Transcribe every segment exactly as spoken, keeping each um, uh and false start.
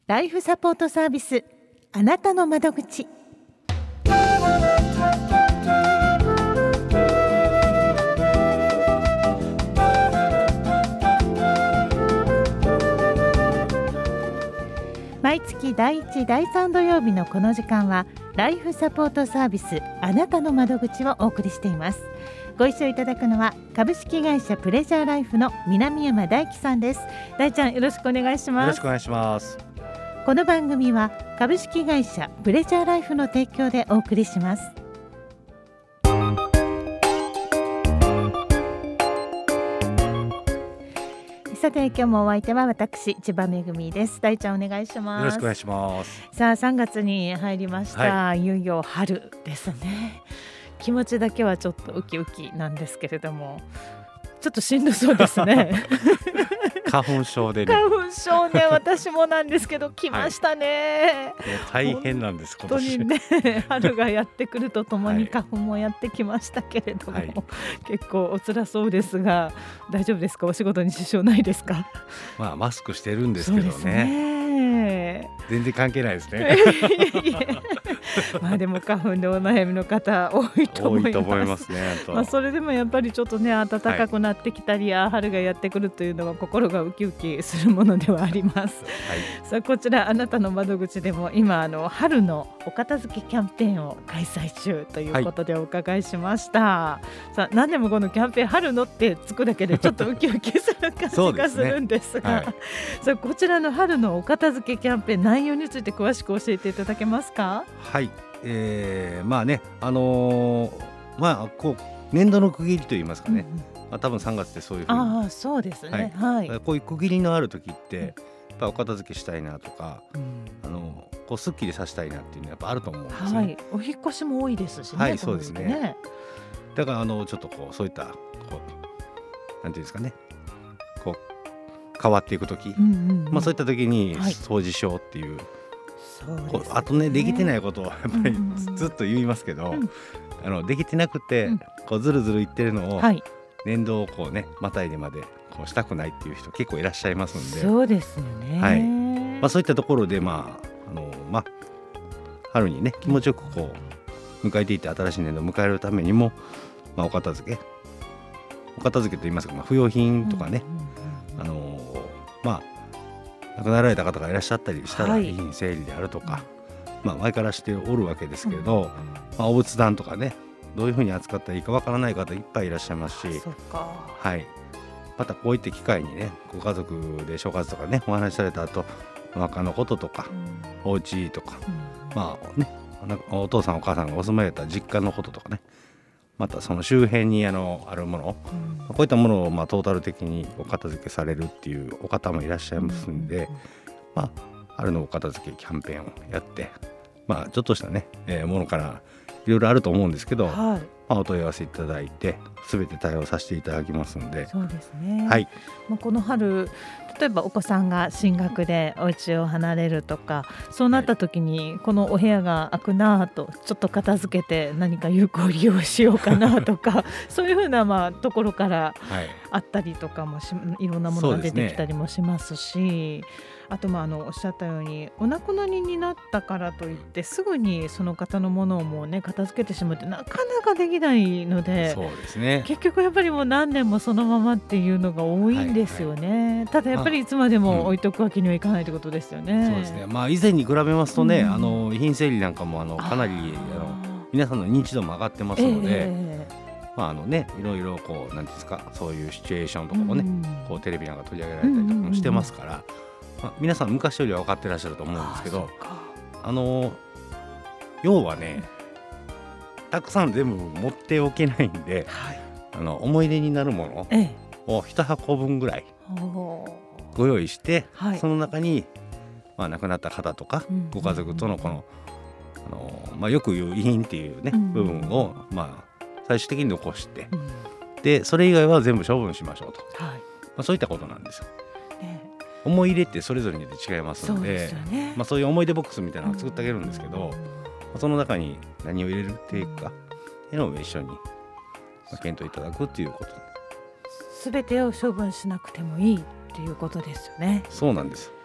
ライフサポートサービス、あなたの窓口。毎月だいいち、だいさん土曜日のこの時間はライフサポートサービス、あなたの窓口をお送りしています。ご一緒いただくのは株式会社プレジャーライフの南山大樹さんです。大ちゃん、よろしくお願いします。 よろしくお願いします。 この番組は株式会社プレジャーライフの提供でお送りします。さて、今日もお相手は私、千葉めぐみです。大ちゃん、お願いします。 よろしくお願いします。 さあ、さんがつに入りました、はい、いよいよ春ですね。気持ちだけはちょっとウキウキなんですけれども、ちょっとしんどそうですね。 花粉症でね。 花粉症ね、私もなんですけど来ましたね、 はい、大変なんです今年。 本当にね、春がやってくるとともに花粉もやってきましたけれども、はい、結構お辛そうですが、大丈夫ですか？お仕事に支障ないですか？ まあマスクしてるんですけど ね, そうですね、 全然関係ないですね。 まあでも花粉でお悩みの方多いと思います。多いと思いますね。まあそれでもやっぱりちょっとね、暖かくなってきたり、はい、春がやってくるというのは心がウキウキするものではあります、はい、さあ、こちらあなたの窓口でも今あの春のお片付けキャンペーンを開催中ということでお伺いしました、はい、さあ、何でもこのキャンペーン春のってつくだけでちょっとウキウキする感じがするんですが、ね、はい、さあ、こちらの春のお片付けキャンペーン内容について詳しく教えていただけますか？ はい、えー、まあね、あのー、まあこう年度の区切りといいますかね、うんうん、まあ、多分さんがつでそういうふうに、 あ、そうですね、はいはい、 こういう区切りのある時ってやっぱお片付けしたいなとか、うん、あのこうすっきりさせたいなっていうのはやっぱあると思うんですよね、はい、 お引っ越しも多いですしね。 はい、そうですね。だからあのちょっとこうそういったこうなんていうんですかね、こう変わっていく時、うんうんうん、まあ、そういった時に掃除しようっていう、はい、そうですね、あとね、できてないことをやっぱりずっと言いますけど、うんうん、あのできてなくて、うん、こうずるずる言ってるのを、はい、年度をこうねまたいでまでこうしたくないっていう人結構いらっしゃいますんで。 そうですよね、 はい、まあ、そういったところで、まああのまあ、春にね気持ちよくこう迎えていって新しい年度を迎えるためにも、まあ、お片付けお片付けといいますか、まあ、不要品とかね、うんうんうん、あのまあ亡くなられた方がいらっしゃったりしたら、遺品整理であるとか、はい、まあ、前からしておるわけですけど、うん、まあ、お仏壇とかね、どういうふうに扱ったらいいかわからない方いっぱいいらっしゃいますし、 そうか、 はい、またこういった機会にね、ご家族で正月とかねお話しされた後、お墓のこととか、うん、お家とか、うん、まあね、お父さんお母さんがお住まいだった実家のこととかね、またその周辺に あ, のあるもの、うん、こういったものをまあトータル的にお片付けされるっていうお方もいらっしゃいますんで、うんうんうん、まあ、春のお片付けキャンペーンをやって、まあ、ちょっとしたね、えー、ものからいろいろあると思うんですけど、はい、まあ、お問い合わせいただいて全て対応させていただきますので。 そうですね、 はい、 まあ、この春例えばお子さんが進学でお家を離れるとか、そうなった時にこのお部屋が空くなとちょっと片付けて何か有効利用しようかなとかそういうふうなまあところからあったりとかもし、いろんなものが出てきたりもしますし、あとまああのおっしゃったようにお亡くなりになったからといってすぐにその方のものをもうね片付けてしまうってなかなかできないので、 そうですね、 結局やっぱりもう何年もそのままっていうのが多いんですよね、はいはい、ただやっぱりいつまでも置いとくわけにはいかないということですよね、 うん、そうですね、まあ、以前に比べますとね、うん、あの遺品整理なんかもあのかなりあの皆さんの認知度も上がってますので、えーまああのね、いろいろこうなんですか、そういうシチュエーションとかもね、うん、こうテレビなんか取り上げられたりとかもしてますから、うんうんうん、まあ、皆さん昔よりは分かってらっしゃると思うんですけど、あの要はね、たくさん全部持っておけないんで、はい、あの思い出になるものをいち箱分ぐらいご用意して、はい、その中に、まあ、亡くなった方とか、うん、ご家族とのこの、あの、まあ、よく言う遺品っていう、ね、うん、部分を、まあ、最終的に残して、うん、でそれ以外は全部処分しましょうと、はい、まあ、そういったことなんですよ。思い入れってそれぞれによって違いますの で, そうですよね、まあ、そういう思い出ボックスみたいなのを作ってあげるんですけど、うん、その中に何を入れていくかっていうのを一緒に検討いただくっていうこと。 すべてを処分しなくてもいいっていうことですよね。 そうなんです。 こ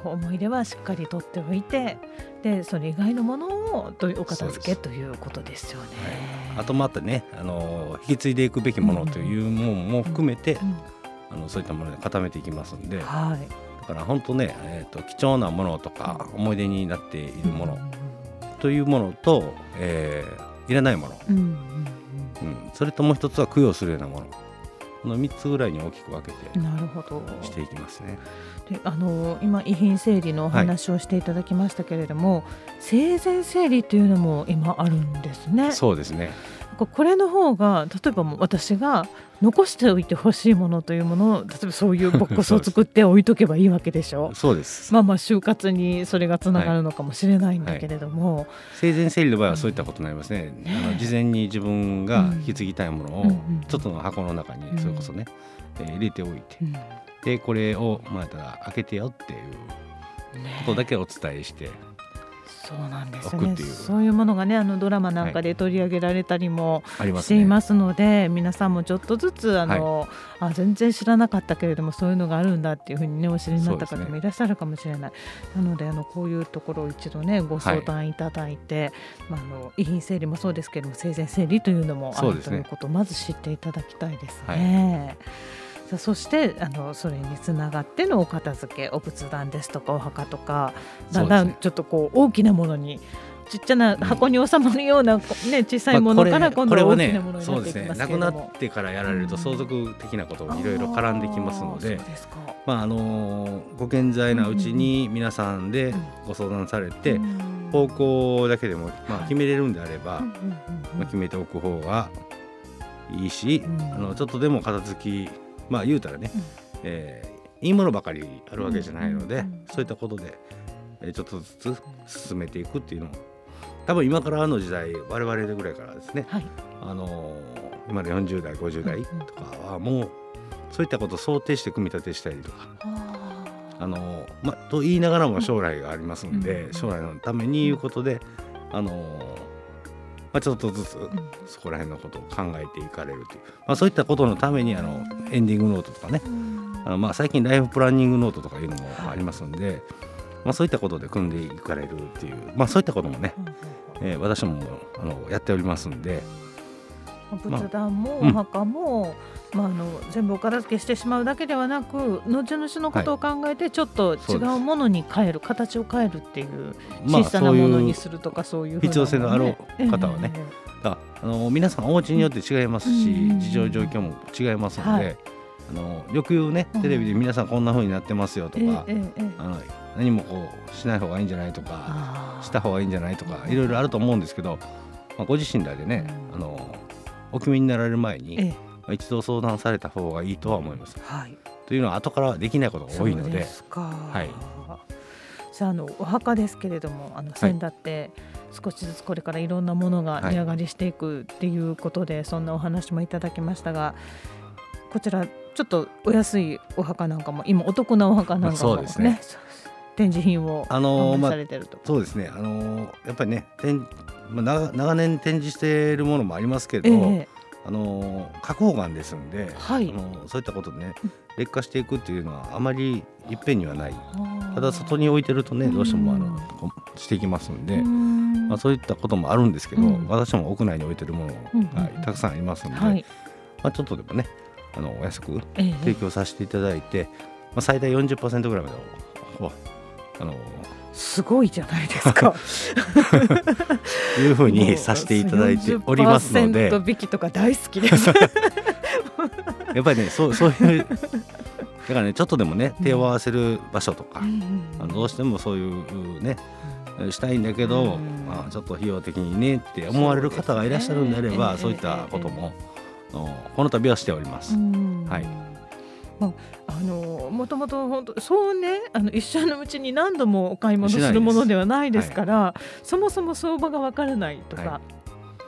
思い出はしっかり取っておいて、でそれ以外のものをお片付けということですよね。 はい、あとまたね、あの引き継いでいくべきものというものも含めて、うんうん、あのそういったもので固めていきますんで、はい、だから本当ね、えーと、貴重なものとか思い出になっているものというものと、えー、いらないもの、うんうんうんうん、それともう一つは供養するようなもの、このみっつぐらいに大きく分けてなるほどしていきますね。 であの今遺品整理のお話をしていただきましたけれども、はい、生前整理というのも今あるんですね。 そうですね。 これの方が例えばもう私が残しておいてほしいものというものを、例えばそういうボックスを作って置いとけばいいわけでしょう。 そうです。 まあまあ就活にそれがつながるのかもしれないんだけれども、はいはい、 生前整理の場合はそういったことになりますね。うん、あの事前に自分が引き継ぎたいものを一つの箱の中にそれこそね、うん、えー、入れておいて、うん、でこれをまた開けてよっていうことだけお伝えして、ね、 そうなんですね。そういうものがね、あのドラマなんかで取り上げられたりもしていますので、はいね、皆さんもちょっとずつあの、はい、あ全然知らなかったけれどもそういうのがあるんだっていうふうにねお知りになった方もいらっしゃるかもしれない、ね、なのであのこういうところを一度ねご相談いただいて、はい、まあ、あの遺品整理もそうですけれども生前整理というのもあるということをまず知っていただきたいですね。はい、そしてあのそれにつながってのお片付け、お仏壇ですとかお墓とか、だんだんちょっとこう大きなものに、ちっちゃな箱に収まるような、ね、小さいものから今度は大きなものになっていきますけれども、 亡くなってからやられると相続的なこともいろいろ絡んできますので、まああのご健在なうちに皆さんでご相談されて、方向だけでも、まあ、決めれるんであれば、まあ、決めておく方がいいし、あのちょっとでも片付き、まあ言うたらね、うん、えー、いいものばかりあるわけじゃないので、うんうんうん、そういったことで、えー、ちょっとずつ進めていくっていうのも、多分今からの時代我々ぐらいからですね、はい、あのー、今のよんじゅう代ごじゅう代とかはもうそういったことを想定して組み立てしたりとか、あのーま、と言いながらも将来がありますので、うん、将来のためにいうことで、あのーまあ、ちょっとずつそこら辺のことを考えていかれるという、まあ、そういったことのためにあのエンディングノートとかね、あのまあ最近ライフプランニングノートとかいうのもありますので、まあ、そういったことで組んでいかれるっていう、まあ、そういったこともね、えー、私もあのやっておりますんで、 仏壇もお墓も、うん、まあ、あの全部お片付けしてしまうだけではなく、後々のことを考えてちょっと違うものに変える、形を変えるっていう、小さなものにするとか、そういう必要性のある方はね、えー、ああの皆さんお家によって違いますし、うん、事情状況も違いますので、はい、あのよく言うね、テレビで皆さんこんな風になってますよとか、うん、えーえー、あの何もこうしない方がいいんじゃないとか、した方がいいんじゃないとか、いろいろあると思うんですけど、まあ、ご自身でね、うん、あのお決めになられる前に、ええ、一度相談された方がいいとは思います。はい、というのは後からできないことが多いので。そうですか。はい、 じゃあ、あのお墓ですけれども、あの先だって少しずつこれからいろんなものが値上がりしていくっていうことで、はい、そんなお話もいただきましたが、こちらちょっとお安いお墓なんかも、今お得なお墓なんかもね、まあ、そうですね、展示品を販売されてると、 まあ、そうですね、あのー、やっぱりね、まあ、長, 長年展示しているものもありますけど、ええ、あの花崗岩ですので、はい、あのそういったことでね、劣化していくっていうのはあまりいっぺんにはない。ただ外に置いてるとね、どうしてもあのしていきますんで、ん、まあ、そういったこともあるんですけど、うん、私も屋内に置いてるものがたくさんありますので、はい、まあ、ちょっとでもね、あのお安く提供させていただいて、え、まあ、最大 よんじゅっパーセント ぐらいまであのすごいじゃないですかいうふうにさせていただいておりますので、 よんじゅっパーセント引きとか大好きですやっぱりね、そう、そういうだからね、ちょっとでもね、手を合わせる場所とか、うん、あのどうしてもそういうね、したいんだけど、うん、まあ、ちょっと費用的にねって思われる方がいらっしゃるんであれば、そう、ね、そういったことも、えーえー、この度はしております。うん、はい、 まあ、あのもともと本当そうね、あの一生のうちに何度もお買い物するものではないですから、はい、そもそも相場がわからないとか、はい、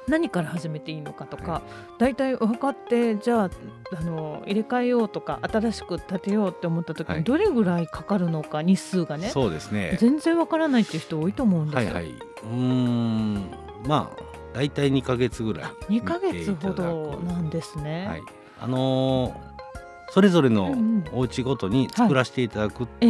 何から始めていいのかとか、はい、だいたいお墓ってじゃあ、あの入れ替えようとか新しく建てようって思った時にどれぐらいかかるのか、日数がね、 そうですね、 全然わからないっていう人多いと思うんですよ。 はいはい、うーん、まあだいたいにかげつぐらい、 にかげつほどなんですね。 はい、あのーそれぞれのお家ごとに作らせていただくって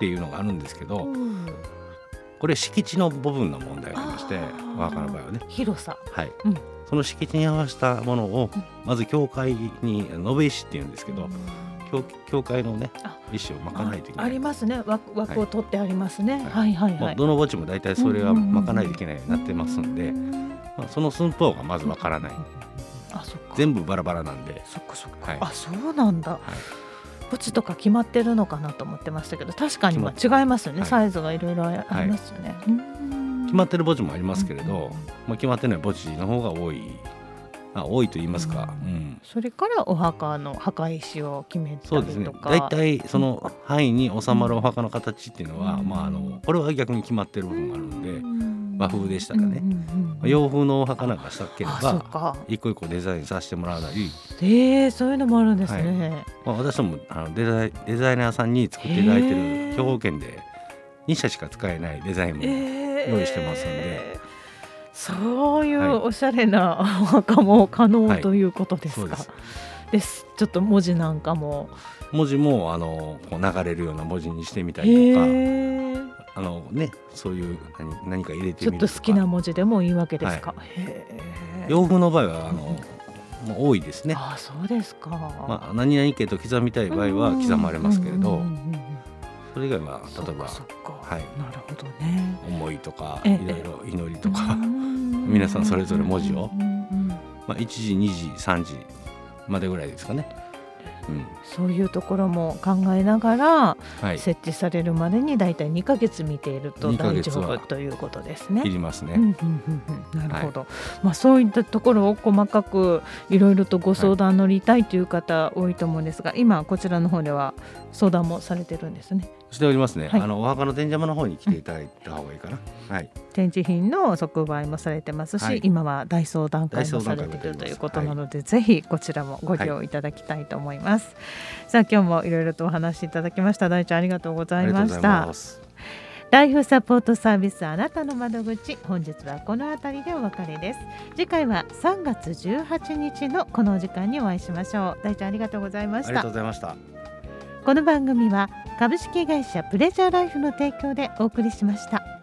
っていうのがあるんですけど、うん、これ敷地の部分の問題がありまして、お墓の場合はね、 広さ、 はい、うん、その敷地に合わせたものをまず教会に延べ石っていうんですけど、うん、教, 教会のね石を巻かないといけない。 あ, ありますね、 枠, 枠を取ってありますね、はいはいはいはい、 どの墓地も大体それは巻かないといけないようになってますんで、うん、まあ、その寸法がまずわからない、うん、あ、そっか、全部バラバラなんで、 そっかそっか、はい、あ、そうなんだ、はい、墓地とか決まってるのかなと思ってましたけど、確かにまあ違いますよね、はい、サイズがいろいろありますよね、はい、うん、 決まってる墓地もありますけれど、うん、まあ、決まってない墓地の方が多い、あ、多いと言いますか、うんうん、 それからお墓の墓石を決めたりとか、そうですね、 だいたいその範囲に収まるお墓の形っていうのは、うん、まあ、あのこれは逆に決まってる部分があるので、うん、和風でしたらね、うんうんうん、洋風のお墓なんかしたければ一個一個デザインさせてもらうなり、 えー、そういうのもあるんですね、はい、 まあ、私どもあの デザイ、デザイナーさんに作っていただいてる兵庫県でに社しか使えないデザインも用意してますんで、えーそういうおしゃれなお墓も可能ということですか、はい、そうです。です。ちょっと文字なんかも文字もあのこう流れるような文字にしてみたりとか、あの、ね、そういう 何, 何か入れてみるとか、 ちょっと好きな文字でもいいわけですか、はい、 へ洋風の場合はあの、うん、もう多いですね。 あ、そうですか、 まあ、何々家と刻みたい場合は刻まれますけれど、それ以外は例えば、 そっか、 はい、 なるほどね、 思いとかいろいろ祈りとか皆さんそれぞれ文字を、まあ、いちじにじさんじまでぐらいですかね、うん、 そういうところも考えながら、はい、設置されるまでにだいたいにかげつ見ていると大丈夫ということですね。 いりますね、 うんうんうんうん、なるほど、はい、まあ、そういったところを細かくいろいろとご相談乗りたいという方多いと思うんですが、はい、今こちらの方では相談もされてるんですね。 しておりますね、はい、あのお墓の展示場の方に来ていただいた方がいいかな、うん、はい、 展示品の即売もされてますし、はい、今は大相談会もされているということなので、はい、ぜひこちらもご利用いただきたいと思います、はい、さあ今日もいろいろとお話しいただきました。大ちゃんありがとうございました。ライフサポートサービスあなたの窓口、本日はこのあたりでお別れです。次回はさんがつじゅうはちにちのこの時間にお会いしましょう。大ちゃんありがとうございました。 ありがとうございました。 この番組は株式会社プレジャーライフの提供でお送りしました。